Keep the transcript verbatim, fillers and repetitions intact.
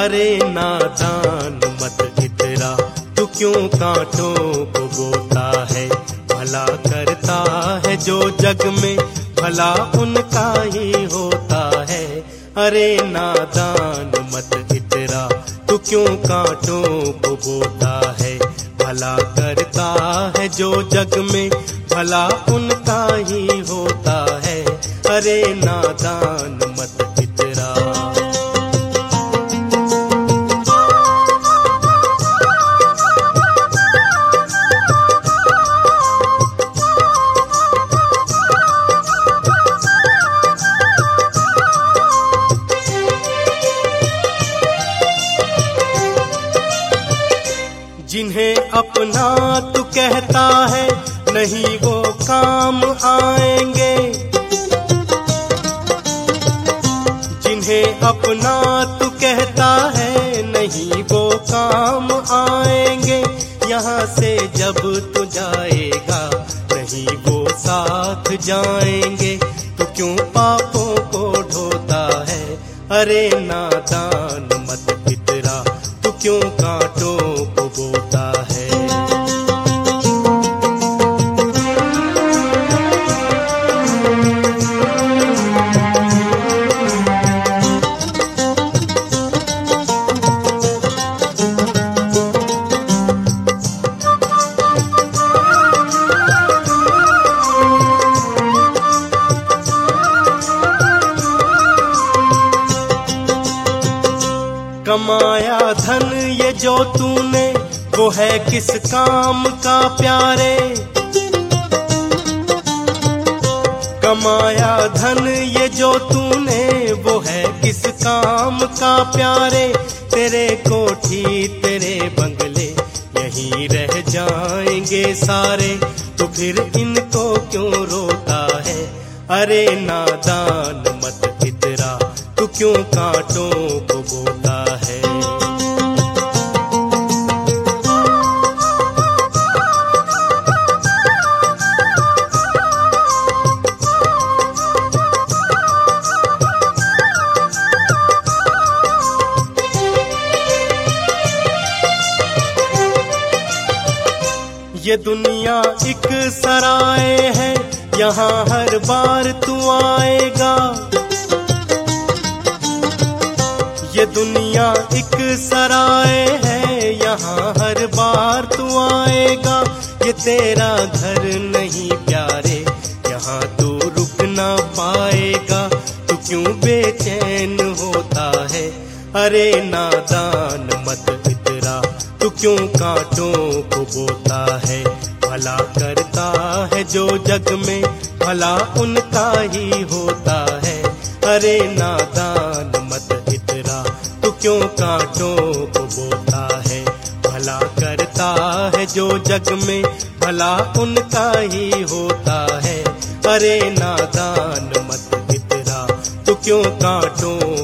अरे नादान मत इतरा, तू क्यों कांटों को बोता है। भला करता है जो जग में, भला उनका ही होता है। अरे नादान मत इतरा, तू क्यों कांटों को बोता है। भला करता है जो जग में, भला उनका ही होता है। अरे नादान मत इतरा। जिन्हें अपना तू कहता है, नहीं वो काम आएंगे। जिन्हें अपना तू कहता है, नहीं वो काम आएंगे। यहाँ से जब तू जाएगा, नहीं वो साथ जाएंगे। तू क्यों पापों को ढोता है। अरे नादान मत इतरा, तू क्यों कांटों को बोता है। कमाया धन ये जो तूने, वो है किस काम का प्यारे। कमाया धन ये जो तूने, वो है किस काम का प्यारे। तेरे कोठी तेरे बंगले यहीं रह जाएंगे सारे। तो फिर इनको क्यों रोता है। अरे नादान मत इतरा, तू क्यों कांटों को बोता है। ये दुनिया एक सराय है, यहाँ हर बार तू आएगा। ये दुनिया एक सराय है, यहाँ हर बार तू आएगा। ये तेरा घर नहीं प्यारे, यहाँ तू रुक ना पाएगा। तू क्यों बेचैन होता है। अरे नादान मत इतरा, तू क्यों कांटों को बोता है। भला करता है जो जग में, भला उनका ही होता है। अरे नादान मत इतरा, तू क्यों कांटों को बोता है। भला करता है जो जग में, भला उनका ही होता है। अरे नादान मत इतरा, तू क्यों कांटों